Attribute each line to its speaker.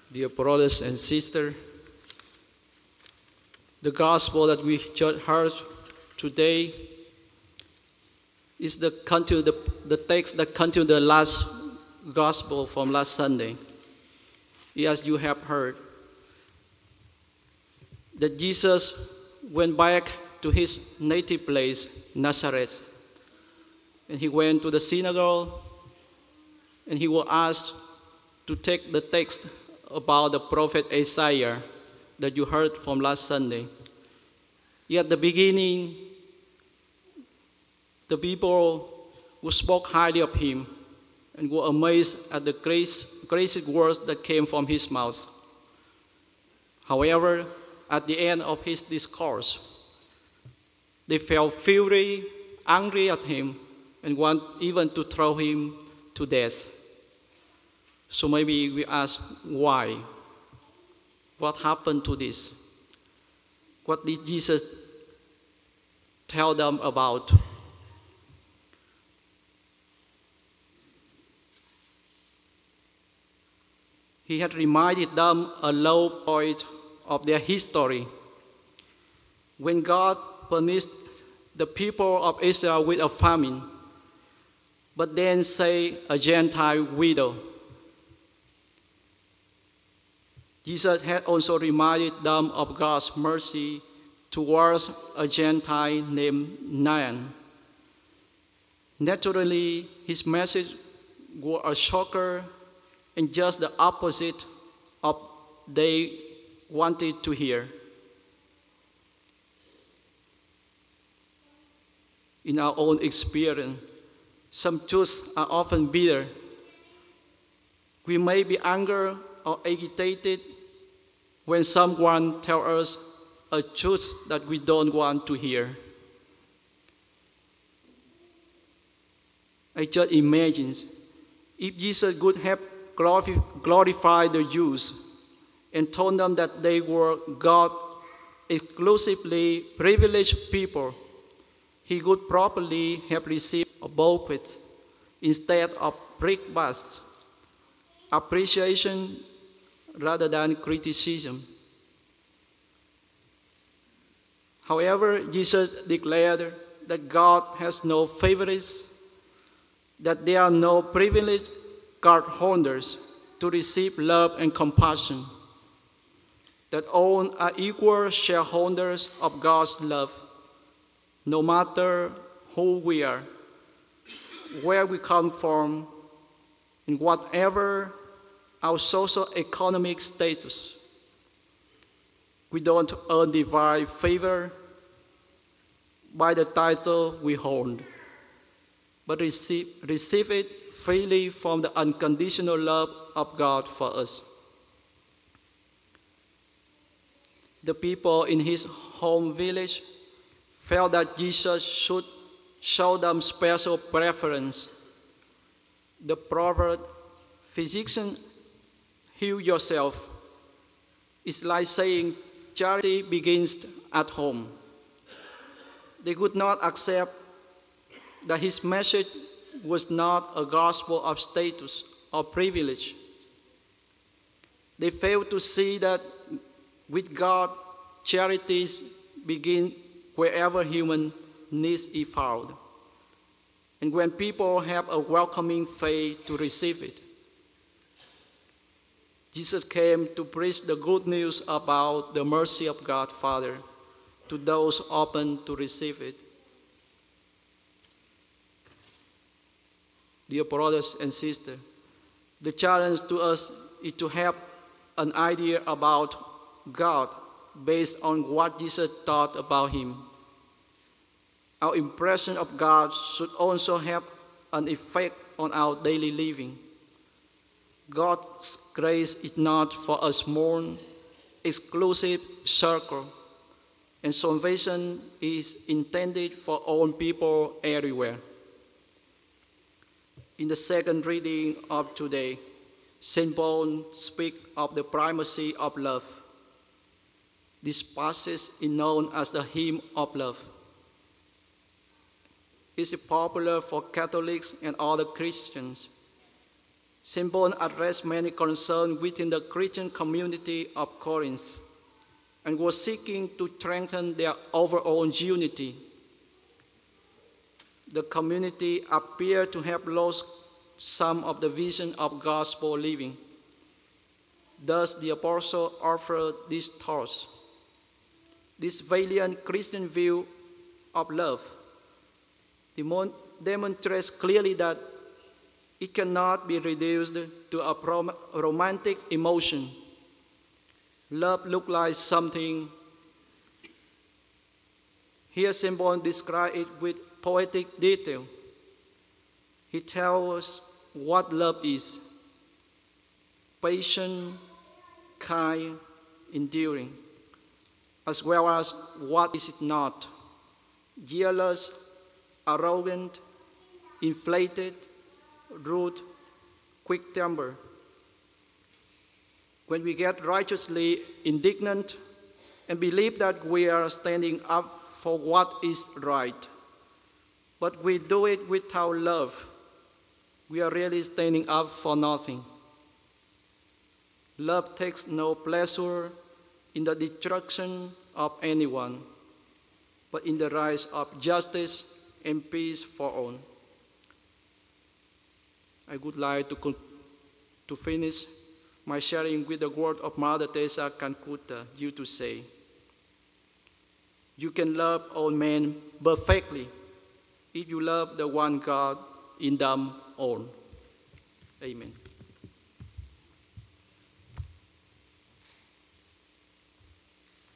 Speaker 1: Dear brothers and sisters, the gospel that we just heard today is the text that continued the last gospel from last Sunday. As you have heard, that Jesus went back to his native place, Nazareth, and he went to the synagogue, and he was asked to take the text about the prophet Isaiah that you heard from last Sunday. At the beginning, the people who spoke highly of him and were amazed at the crazy words that came from his mouth. However, at the end of his discourse, they felt angry at him, and want even to throw him to death. So maybe we ask why? What happened to this? What did Jesus tell them about? He had reminded them a low point of their history, when God punished the people of Israel with a famine, but then saved a Gentile widow. Jesus had also reminded them of God's mercy towards a Gentile named Naaman. Naturally, his message was a shocker and just the opposite of they wanted to hear. In our own experience, some truths are often bitter. We may be angry or agitated when someone tells us a truth that we don't want to hear. I just imagine if Jesus could have glorified the Jews and told them that they were God's exclusively privileged people, he could probably have received a banquet instead of breakfast, appreciation rather than criticism. However, Jesus declared that God has no favorites, that there are no privileged card holders to receive love and compassion, that all are equal shareholders of God's love, no matter who we are, where we come from, and whatever our socio-economic status. We don't earn divine favor by the title we hold, but receive it freely from the unconditional love of God for us. The people in his home village felt that Jesus should show them special preference. The proverb, "Physician, heal yourself," is like saying charity begins at home. They could not accept that his message was not a gospel of status or privilege. They failed to see that with God, charities begin wherever human needs is found, and when people have a welcoming faith to receive it. Jesus came to preach the good news about the mercy of God Father to those open to receive it. Dear brothers and sisters, the challenge to us is to have an idea about God based on what Jesus taught about him. Our impression of God should also have an effect on our daily living. God's grace is not for a small, exclusive circle, and salvation is intended for all people everywhere. In the second reading of today, St. Paul speaks of the primacy of love. This passage is known as the hymn of love. It is popular for Catholics and other Christians. St. Paul addressed many concerns within the Christian community of Corinth and was seeking to strengthen their overall unity. The community appeared to have lost some of the vision of gospel living. Thus, the apostle offered these thoughts. This valiant Christian view of love demonstrates clearly that it cannot be reduced to a romantic emotion. Love looks like something. Here, St. Paul describes it with poetic detail. He tells us what love is: patient, kind, enduring, as well as what is it not: jealous, arrogant, inflated, rude, quick-tempered. When we get righteously indignant and believe that we are standing up for what is right, but we do it without love, we are really standing up for nothing. Love takes no pleasure in the destruction of anyone, but in the rise of justice and peace for all. I would like to finish my sharing with the word of Mother Teresa Calcutta, you to say, you can love all men perfectly if you love the one God in them all. Amen.